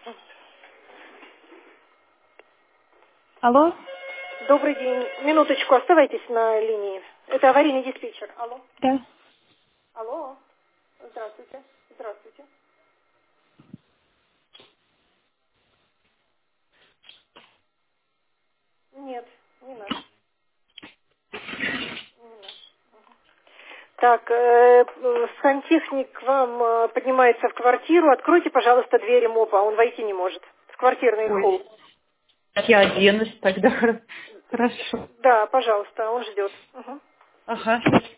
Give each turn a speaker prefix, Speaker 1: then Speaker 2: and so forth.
Speaker 1: Алло?
Speaker 2: Добрый день. Минуточку, оставайтесь на линии. Это аварийный диспетчер. Алло.
Speaker 1: Да.
Speaker 2: Алло. Здравствуйте. Здравствуйте. Нет, не наш. Не наш. Так, сантехник к вам поднимается в квартиру. Откройте, пожалуйста, двери МОПа. Он войти не может. В квартирный холл.
Speaker 1: Ой, я оденусь тогда. Хорошо.
Speaker 2: Да, пожалуйста, он ждет. Угу.
Speaker 1: Ага.